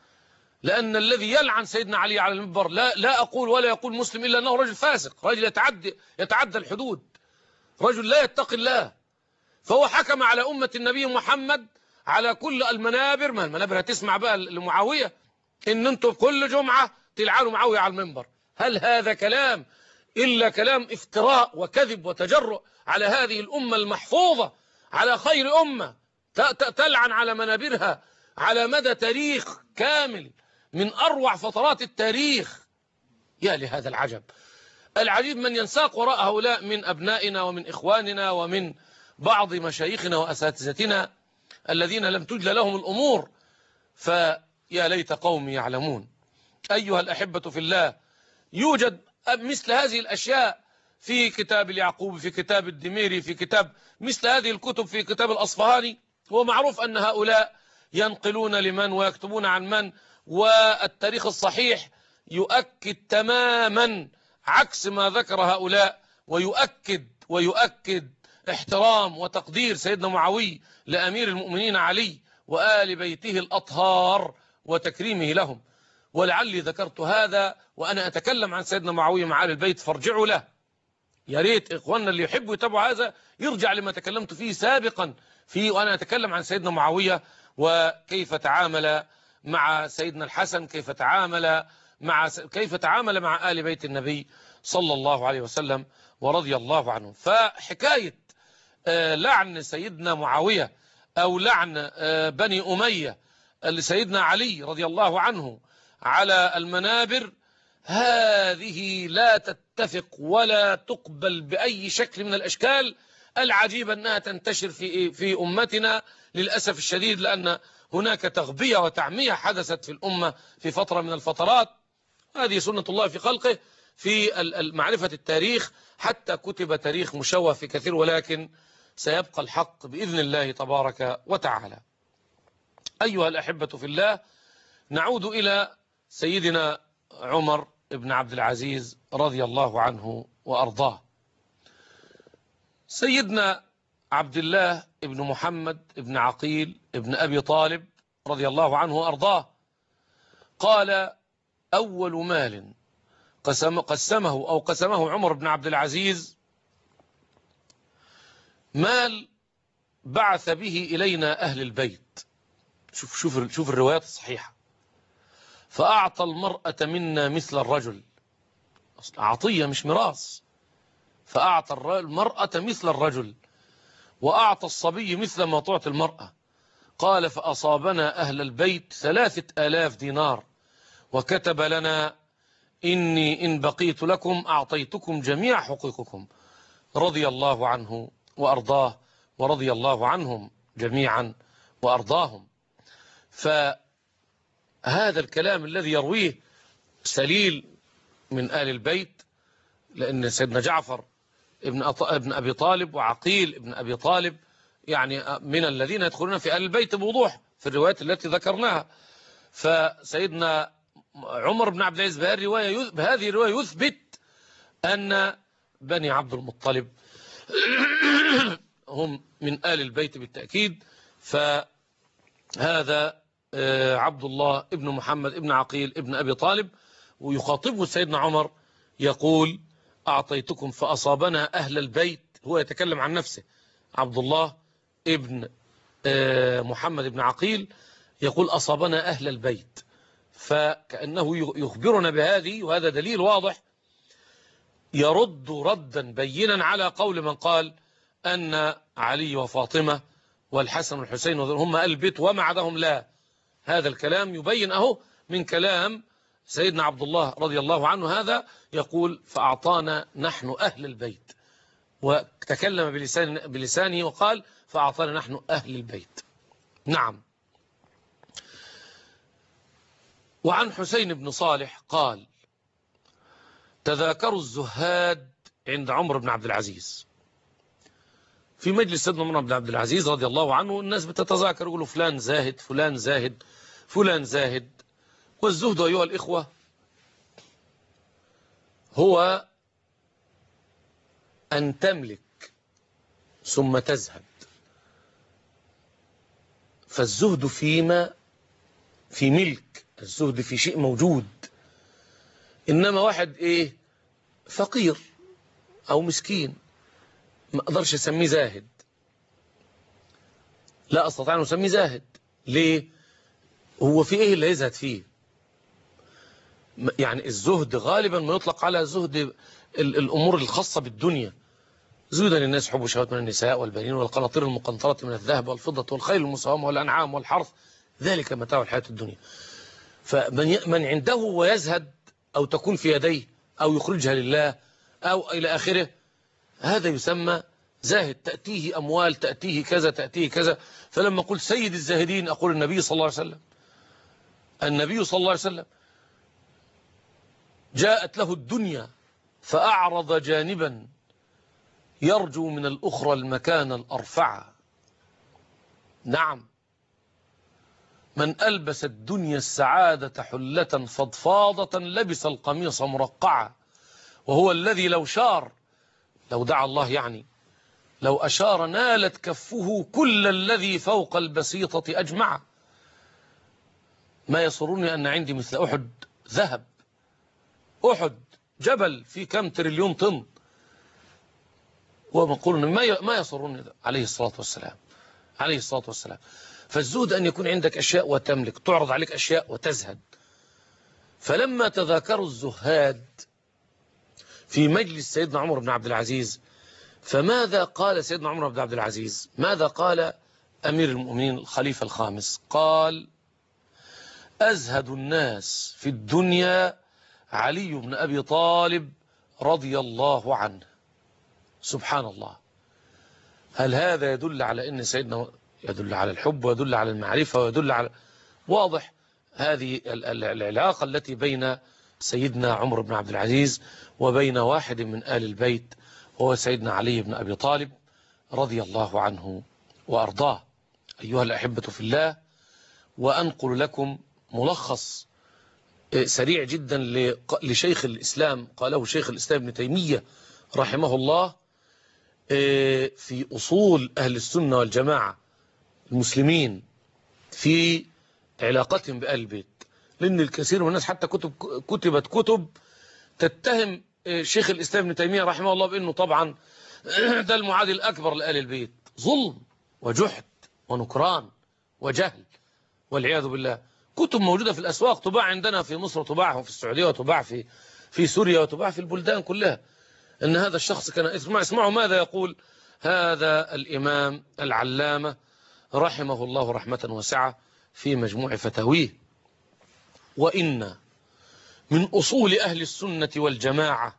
لأن الذي يلعن سيدنا علي على المنبر لا أقول ولا يقول مسلم إلا أنه رجل فاسق، رجل يتعدى الحدود، رجل لا يتقي الله. فهو حكم على أمة النبي محمد على كل المنابر، ما المنابر هتسمع بقى لمعاوية إن أنتم كل جمعة تلعنوا معاوية على المنبر. هل هذا كلام إلا كلام افتراء وكذب وتجرؤ على هذه الأمة المحفوظة، على خير أمة تلعن على منابرها على مدى تاريخ كامل من أروع فترات التاريخ؟ يا لهذا العجب. العجيب من ينساق وراء هؤلاء من أبنائنا ومن إخواننا ومن بعض مشايخنا وأساتذتنا الذين لم تجل لهم الأمور، فيا ليت قومي يعلمون. أيها الأحبة في الله، يوجد مثل هذه الأشياء في كتاب اليعقوب، في كتاب الدميري، في كتاب مثل هذه الكتب، في كتاب الأصفهاني. هو معروف أن هؤلاء ينقلون لمن ويكتبون عن من، والتاريخ الصحيح يؤكد تماما عكس ما ذكر هؤلاء، ويؤكد احترام وتقدير سيدنا معاوية لأمير المؤمنين علي وآل بيته الأطهار وتكريمه لهم. ولعلي ذكرت هذا وأنا أتكلم عن سيدنا معاوية مع آل البيت، فارجعوا له. يا ريت إخواننا اللي يحبوا يتابعوا هذا يرجع لما تكلمت فيه سابقا وأنا أتكلم عن سيدنا معاوية وكيف تعامل مع سيدنا الحسن، كيف تعامل مع آل بيت النبي صلى الله عليه وسلم ورضي الله عنه. فحكاية لعن سيدنا معاوية أو لعن بني أمية لسيدنا علي رضي الله عنه على المنابر، هذه لا تتفق ولا تقبل بأي شكل من الأشكال. العجيب أنها تنتشر في أمتنا للأسف الشديد، لأن هناك تغبية وتعمية حدثت في الأمة في فترة من الفترات. هذه سنة الله في خلقه في معرفة التاريخ، حتى كتب تاريخ مشوه في كثير، ولكن سيبقى الحق بإذن الله تبارك وتعالى. أيها الأحبة في الله، نعود إلى سيدنا عمر بن عبد العزيز رضي الله عنه وأرضاه. سيدنا عبد الله بن محمد بن عقيل بن أبي طالب رضي الله عنه وأرضاه قال: أول مال قسمه عمر بن عبد العزيز مال بعث به إلينا أهل البيت. شوف الروايات الصحيحة. فأعطى المرأة منا مثل الرجل، عطية مش ميراث. فأعطى المرأة مثل الرجل، وأعطى الصبي مثل ما تعطي المرأة. قال: فأصابنا أهل البيت 3000 دينار، وكتب لنا: إني إن بقيت لكم أعطيتكم جميع حقوقكم. رضي الله عنه وأرضاه، ورضي الله عنهم جميعا وأرضاهم. فهذا الكلام الذي يرويه سليل من آل البيت، لأن سيدنا جعفر ابن أبي طالب وعقيل ابن أبي طالب يعني من الذين يدخلون في آل البيت بوضوح في الروايات التي ذكرناها. فسيدنا عمر بن عبد العزيز بهذه الرواية يثبت أن بني عبد المطلب هم من آل البيت بالتأكيد. فهذا عبد الله ابن محمد ابن عقيل ابن أبي طالب، ويخاطبه سيدنا عمر يقول: أعطيتكم فأصابنا أهل البيت. هو يتكلم عن نفسه، عبد الله ابن محمد ابن عقيل يقول: أصابنا أهل البيت، فكأنه يخبرنا بهذه، وهذا دليل واضح يرد ردا بينا على قول من قال أن علي وفاطمة والحسن والحسين هم أهل البيت وما عداهم لا. هذا الكلام يبين أهو من كلام سيدنا عبد الله رضي الله عنه، هذا يقول: فأعطانا نحن أهل البيت، وتكلم بلسانه وقال: فأعطانا نحن أهل البيت. نعم. وعن حسين بن صالح قال: تذاكروا الزهاد عند عمر بن عبد العزيز. في مجلس سيدنا عمر بن عبد العزيز رضي الله عنه الناس بتتذاكر، يقولوا فلان زاهد فلان زاهد فلان زاهد. والزهد أيها الإخوة هو أن تملك ثم تزهد. فالزهد في ملك، الزهد في شيء موجود. إنما واحد فقير أو مسكين ما أقدرش أسميه زاهد، لا أستطيع أن أسميه زاهد. ليه؟ هو في إيه اللي يزهد فيه؟ يعني الزهد غالبا ما يطلق على زهد الأمور الخاصة بالدنيا. زهد للناس حب شهوات من النساء والبنين والقناطير المقنطرة من الذهب والفضة والخيل المسومة والأنعام والحرث، ذلك متاع الحياة الدنيا. فمن عنده ويزهد أو تكون في يديه أو يخرجها لله أو إلى آخره، هذا يسمى زاهد. تأتيه أموال، تأتيه كذا، تأتيه كذا. فلما قلت سيد الزاهدين أقول النبي صلى الله عليه وسلم. النبي صلى الله عليه وسلم جاءت له الدنيا فأعرض جانبا يرجو من الأخرى المكان الأرفع. نعم. من ألبس الدنيا السعادة حلة فضفاضة لبس القميص مرقعا. وهو الذي لو شار، لو دعا الله يعني، لو أشار نالت كفه كل الذي فوق البسيطة أجمع. ما يسرني أن عندي مثل أحد ذهب، أحد جبل في كم تريليون طن، ومقول ما يسرني عليه الصلاة والسلام، عليه الصلاة والسلام. فالزهد أن يكون عندك أشياء وتملك، تعرض عليك أشياء وتزهد. فلما تذاكروا الزهاد في مجلس سيدنا عمر بن عبد العزيز، فماذا قال سيدنا عمر بن عبد العزيز؟ ماذا قال أمير المؤمنين الخليفة الخامس؟ قال: أزهد الناس في الدنيا علي بن أبي طالب رضي الله عنه. سبحان الله. هل هذا يدل على أن سيدنا يدل على الحب ويدل على المعرفة ويدل على واضح هذه العلاقة التي بين سيدنا عمر بن عبد العزيز وبين واحد من آل البيت، هو سيدنا علي بن أبي طالب رضي الله عنه وأرضاه. أيها الأحبة في الله، وأنقل لكم ملخص سريع جدا لشيخ الإسلام قاله شيخ الإسلام ابن تيمية رحمه الله في أصول أهل السنة والجماعة المسلمين في علاقتهم بآل البيت. لأن الكثير من الناس حتى كتبت كتب تتهم شيخ الإسلام ابن تيمية رحمه الله بأنه طبعا ده المعادي الأكبر لآل البيت. ظلم وجحد ونكران وجهل والعياذ بالله. كتب موجودة في الأسواق، تباع عندنا في مصر وتباع في السعودية وتباع في سوريا وتباع في البلدان كلها. أن هذا الشخص كان اسمعوا ماذا يقول هذا الإمام العلامة رحمه الله رحمة واسعة في مجموع فتاويه: وإن من أصول أهل السنة والجماعة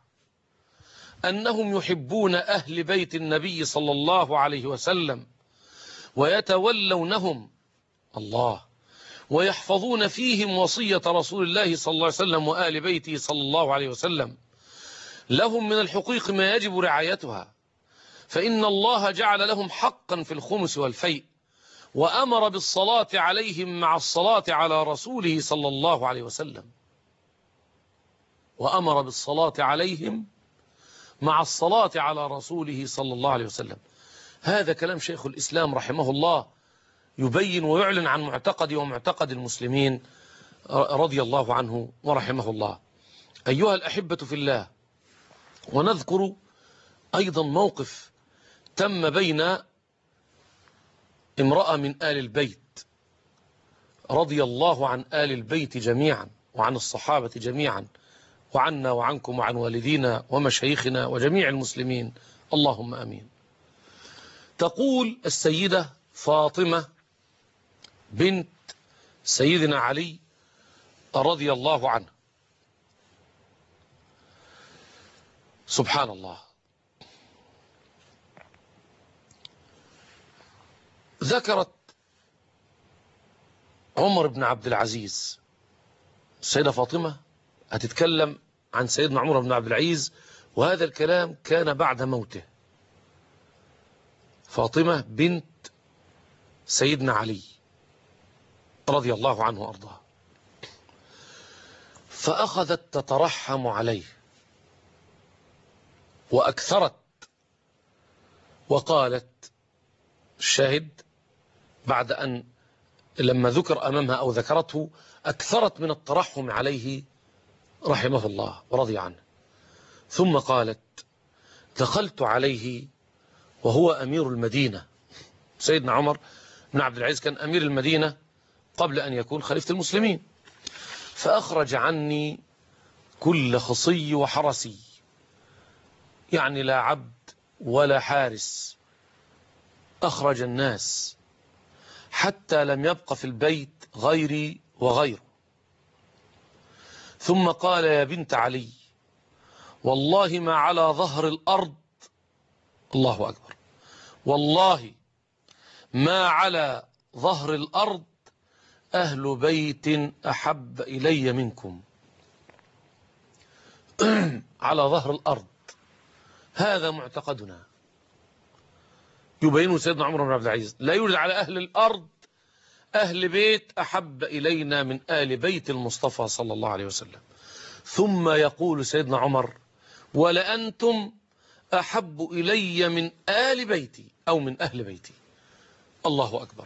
أنهم يحبون أهل بيت النبي صلى الله عليه وسلم ويتولونهم الله ويحفظون فيهم وصية رسول الله صلى الله عليه وسلم وآل بيته صلى الله عليه وسلم. لهم من الحقوق ما يجب رعايتها، فإن الله جعل لهم حقا في الخمس والفيء، وأمر بالصلاة عليهم مع الصلاة على رسوله صلى الله عليه وسلم. وأمر بالصلاة عليهم مع الصلاة على رسوله صلى الله عليه وسلم. هذا كلام شيخ الإسلام رحمه الله يبين ويعلن عن معتقدي ومعتقد المسلمين رضي الله عنه ورحمه الله. أيها الأحبة في الله، ونذكر أيضا موقف تم بين امرأة من آل البيت رضي الله عن آل البيت جميعا وعن الصحابة جميعا وعنا وعنكم وعن والدينا ومشايخنا وجميع المسلمين، اللهم أمين. تقول السيدة فاطمة بنت سيدنا علي رضي الله عنه: سبحان الله، ذكرت عمر بن عبد العزيز. السيدة فاطمة هتتكلم عن سيدنا عمر بن عبد العزيز، وهذا الكلام كان بعد موته. فاطمة بنت سيدنا علي رضي الله عنه وأرضاه، فأخذت تترحم عليه وأكثرت، وقالت الشاهد بعد أن لما ذكر أمامها أو ذكرته أكثرت من الترحم عليه رحمه الله ورضي عنه. ثم قالت: دخلت عليه وهو أمير المدينة. سيدنا عمر بن عبد العزيز كان أمير المدينة قبل أن يكون خليفة المسلمين، فأخرج عني كل خصي وحرسي، يعني لا عبد ولا حارس، أخرج الناس حتى لم يبق في البيت غيري وغيره. ثم قال: يا بنت علي، والله ما على ظهر الأرض، الله أكبر، والله ما على ظهر الأرض أهل بيت أحب إلي منكم. على ظهر الأرض، هذا معتقدنا، يبينه سيدنا عمر بن عبد العزيز. لا يوجد على أهل الأرض أهل بيت أحب إلينا من آل بيت المصطفى صلى الله عليه وسلم. ثم يقول سيدنا عمر: ولأنتم أحب إلي من آل بيتي أو من أهل بيتي. الله أكبر.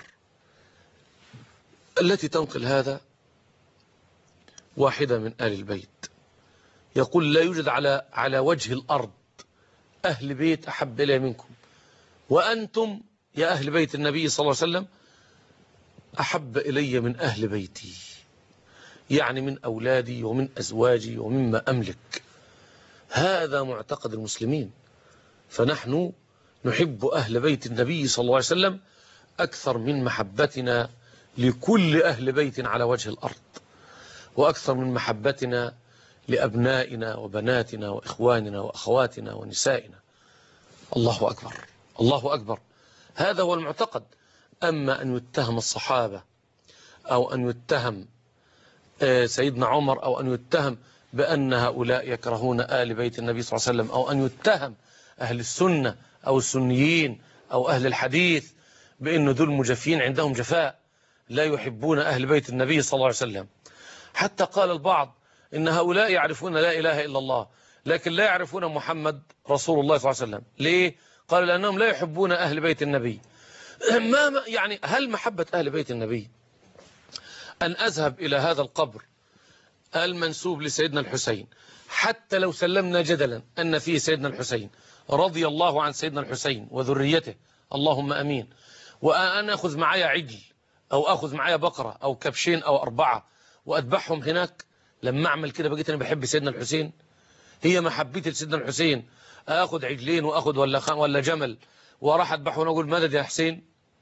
التي تنقل هذا واحدة من آل البيت، يقول: لا يوجد على وجه الأرض أهل بيت أحب إلي منكم، وأنتم يا أهل بيت النبي صلى الله عليه وسلم أحب إلي من أهل بيتي، يعني من أولادي ومن أزواجي ومما أملك. هذا معتقد المسلمين، فنحن نحب أهل بيت النبي صلى الله عليه وسلم أكثر من محبتنا لكل أهل بيت على وجه الأرض، وأكثر من محبتنا لأبنائنا وبناتنا وإخواننا وأخواتنا ونسائنا. الله أكبر، الله أكبر. هذا هو المعتقد. أما أن يتهم الصحابة أو أن يتهم سيدنا عمر أو أن يتهم بأن هؤلاء يكرهون آل بيت النبي صلى الله عليه وسلم، أو أن يتهم أهل السنة أو السنيين أو أهل الحديث بأن دول مجافين، عندهم جفاء، لا يحبون أهل بيت النبي صلى الله عليه وسلم. حتى قال البعض إن هؤلاء يعرفون لا إله إلا الله لكن لا يعرفون محمد رسول الله صلى الله عليه وسلم. ليه؟ قال: لأنهم لا يحبون أهل بيت النبي. يعني هل محبة أهل بيت النبي أن أذهب إلى هذا القبر المنسوب لسيدنا الحسين، حتى لو سلمنا جدلا أن فيه سيدنا الحسين رضي الله عن سيدنا الحسين وذريته، اللهم أمين، وأنا أخذ معي عجل أو أخذ معي بقرة أو كبشين أو 4 وأذبحهم هناك؟ لما أعمل كده بقيت أنا بحب سيدنا الحسين؟ هي محبتي لسيدنا الحسين أخذ عجلين وأخذ ولا جمل وراح أذبحه ونقول مدد يا حسين؟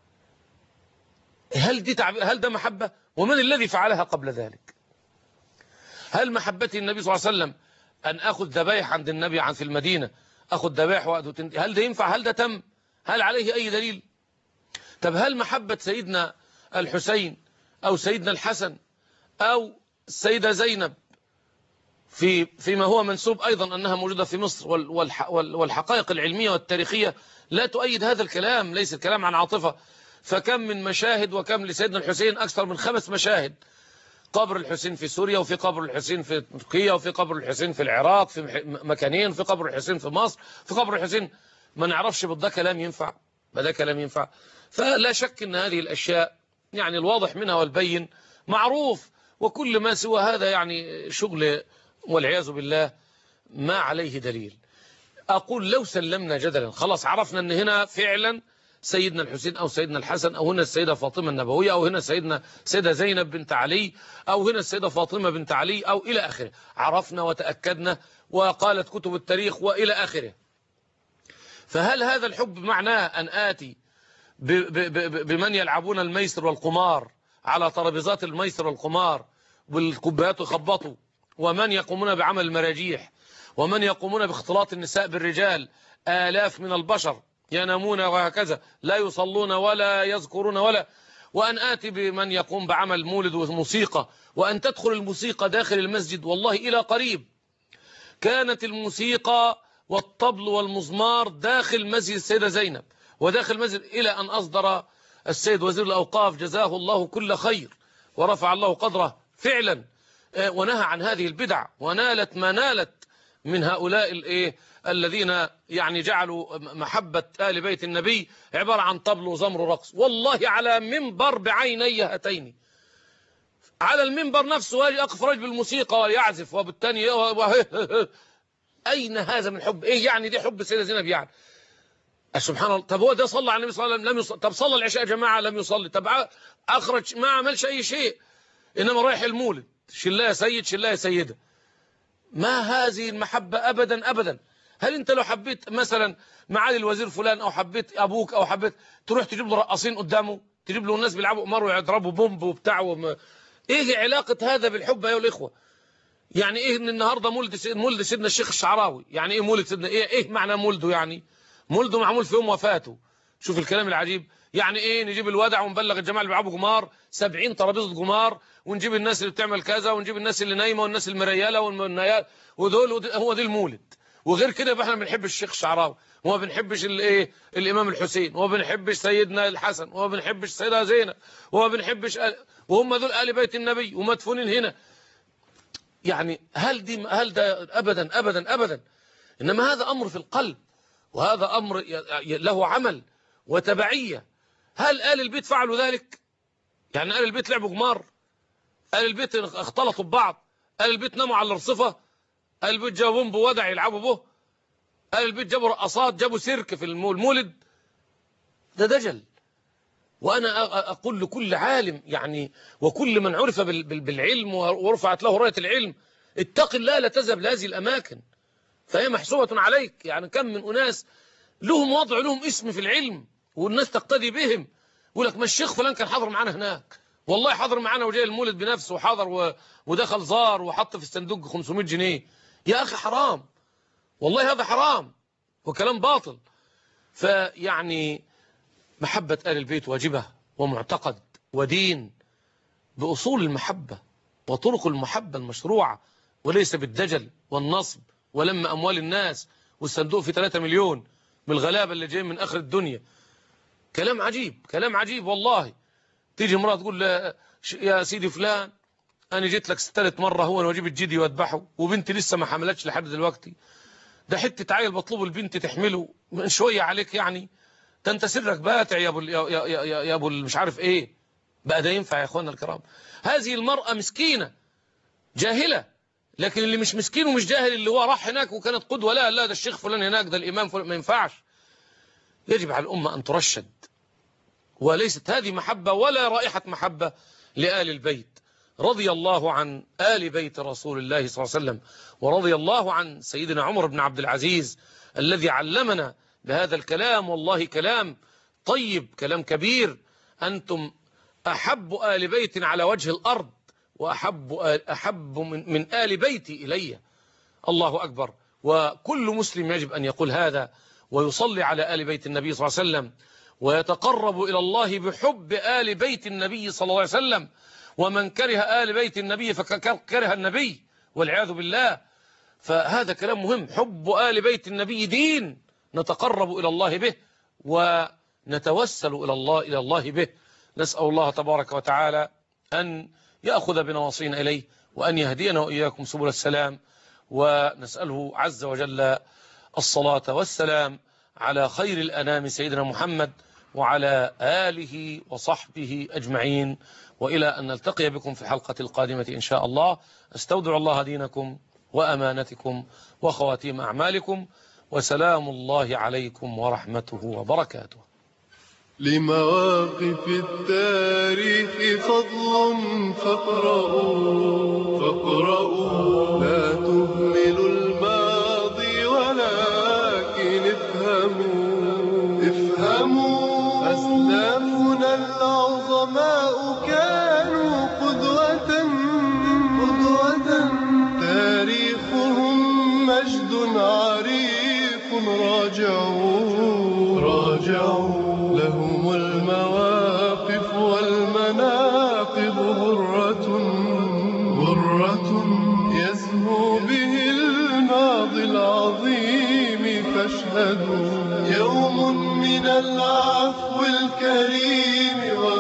هل ده محبة؟ ومن الذي فعلها قبل ذلك؟ هل محبتي النبي صلى الله عليه وسلم أن أخذ ذبائح عند النبي عن في المدينة، أخذ ذبائح هل ده ينفع؟ هل ده تم؟ هل عليه أي دليل؟ طب هل محبة سيدنا الحسين أو سيدنا الحسن أو السيدة زينب فيما هو منسوب أيضا أنها موجودة في مصر، والحقائق العلمية والتاريخية لا تؤيد هذا الكلام، ليس الكلام عن عاطفة. فكم من مشاهد، وكم لسيدنا الحسين أكثر من 5 مشاهد، قبر الحسين في سوريا، وفي قبر الحسين في تركيا، وفي قبر الحسين في العراق في مكانين، في قبر الحسين في مصر، في قبر الحسين. ما نعرفش بالضبط كلام ينفع؟ ما ده كلام ينفع. فلا شك أن هذه الأشياء يعني الواضح منها والبين معروف، وكل ما سوى هذا يعني شغل والعياذ بالله ما عليه دليل. أقول لو سلمنا جدلا خلاص عرفنا أن هنا فعلا سيدنا الحسين أو سيدنا الحسن، أو هنا السيدة فاطمة النبوية، أو هنا سيدة زينب بنت علي، أو هنا السيدة فاطمة بنت علي، أو إلى آخره، عرفنا وتأكدنا وقالت كتب التاريخ وإلى آخره. فهل هذا الحب معناه أن آتي بمن يلعبون الميسر والقمار على ترابيزات الميسر والقمار والكوبايات يخبطوا، ومن يقومون بعمل المراجيح، ومن يقومون باختلاط النساء بالرجال، آلاف من البشر ينامون وهكذا لا يصلون ولا يذكرون وأن آتي بمن يقوم بعمل مولد وموسيقى، وأن تدخل الموسيقى داخل المسجد. والله إلى قريب كانت الموسيقى والطبل والمزمار داخل مسجد السيدة زينب وداخل مسجد، إلى أن أصدر السيد وزير الأوقاف جزاه الله كل خير ورفع الله قدره فعلا ونهى عن هذه البدع، ونالت ما نالت من هؤلاء الذين يعني جعلوا محبة آل بيت النبي عبارة عن طبل وزمر ورقص. والله على منبر بعيني هاتين، على المنبر نفسه يقف رجل بالموسيقى ويعزف وبالتاني أين هذا من حب؟ إيه يعني دي حب السيدة زينب يعني؟ سبحان الله. طب هو ده صلى على النبي صلى الله عليه وسلم؟ لم يصلي. طب صلى العشاء يا جماعة؟ لم يصلي. طب أخرج ما عملش أي شيء، إنما رايح المولد شلاه يا سيد شلاه يا سيدة. ما هذه المحبة أبدا أبدا. هل أنت لو حبيت مثلا معالي الوزير فلان أو حبيت أبوك أو حبيت تروح تجيب له رقاصين قدامه، تجيب له الناس بيلعبوا قمار ويضربوا بومب وبتاع إيه علاقة هذا بالحب أيها الإخوة؟ يعني إيه إن النهاردة مولد سيدنا الشيخ الشعراوي؟ يعني إيه مولد سيدنا؟ إيه معنى مولده؟ يعني مولده معمول في يوم وفاته. شوف الكلام العجيب. يعني إيه نجيب الودع ونبلغ الجماعة اللي بيلعبوا قمار 70 ترابيزة قمار، ونجيب الناس اللي بتعمل كذا، ونجيب الناس اللي نايمة والناس المريالة والنيال ودول، هو دي المولد. وغير كده يبقى احنا ما بنحبش الشيخ الشعراوي، وما بنحبش الإمام الحسين، وما بنحبش سيدنا الحسن، وما بنحبش السيدة زينب، وما بنحبش وهم دول آل بيت النبي ومدفونين هنا. يعني هل ده أبدا أبدا أبدا. إنما هذا أمر في القلب، وهذا أمر له عمل وتبعية. هل آل البيت فعلوا ذلك؟ يعني آل البيت لعبوا قمار؟ آل البيت اختلطوا ببعض؟ آل البيت ناموا على الرصفة؟ آل البيت جابوا بومب ودع يلعبوا به؟ آل البيت جابوا رقصات، جابوا سيرك في المولد؟ ده دجل. وأنا أقول لكل عالم يعني وكل من عرف بالعلم ورفعت له راية العلم، اتق الله لا تذهب لهذه الأماكن فهي محسوبة عليك. يعني كم من أناس لهم وضع لهم اسم في العلم والناس تقتدي بهم، يقول لك ما الشيخ فلان كان حاضر معنا هناك، والله حاضر معنا وجاي المولد بنفسه وحضر ودخل زار وحط في الصندوق 500 جنيه. يا أخي حرام، والله هذا حرام وكلام باطل. فيعني محبة آل البيت واجبة ومعتقد ودين بأصول المحبة وطرق المحبة المشروعة، وليس بالدجل والنصب ولم أموال الناس والصندوق في 3 مليون من الغلابة اللي جايين من آخر الدنيا. كلام عجيب، كلام عجيب والله. تيجي امرأة تقول يا سيدي فلان أنا جيت لك 3 مرة هو واجيب الجدي وأذبحه وبنتي لسه ما حملتش لحد دلوقتي، ده حتة عيل بطلبه البنت تحمله من شوية عليك يعني، ده انت سرك باتع يا ابو يا ابو مش عارف ايه بقى. ده ينفع يا اخوانا الكرام؟ هذه المرأة مسكينة جاهلة، لكن اللي مش مسكين ومش جاهل اللي هو راح هناك وكانت قدوة، لا ده الشيخ فلان هناك، ده الإمام فلان، ما ينفعش. يجب على الأمة أن ترشد، وليست هذه محبة ولا رائحة محبة لآل البيت. رضي الله عن آل بيت رسول الله صلى الله عليه وسلم، ورضي الله عن سيدنا عمر بن عبد العزيز الذي علمنا بهذا الكلام. والله كلام طيب، كلام كبير. أنتم أحب آل بيت على وجه الأرض، وأحب من آل بيتي إلي. الله أكبر. وكل مسلم يجب أن يقول هذا ويصلي على آل بيت النبي صلى الله عليه وسلم، ويتقرب إلى الله بحب آل بيت النبي صلى الله عليه وسلم. ومن كره آل بيت النبي فكره النبي والعياذ بالله. فهذا كلام مهم. حب آل بيت النبي دين نتقرب إلى الله به ونتوسل إلى الله به. نسأل الله تبارك وتعالى أن يأخذ بنواصينا إليه، وأن يهدينا وإياكم سبل السلام، ونسأله عز وجل الصلاة والسلام على خير الأنام سيدنا محمد وعلى آله وصحبه أجمعين، وإلى أن نلتقي بكم في الحلقة القادمة إن شاء الله. استودع الله دينكم وأمانتكم وخواتيم أعمالكم، وسلام الله عليكم ورحمته وبركاته. لمواقف التاريخ فضل فاقرؤوا لا تهملوا الماضي ولكن افهموا أسلافنا العظماء كانوا قدوة تاريخهم مجد عريق راجعوا لهم المواقف والمناقب غرة يزهو به الماضي العظيم فاشهدوا يوم من العفو الكريم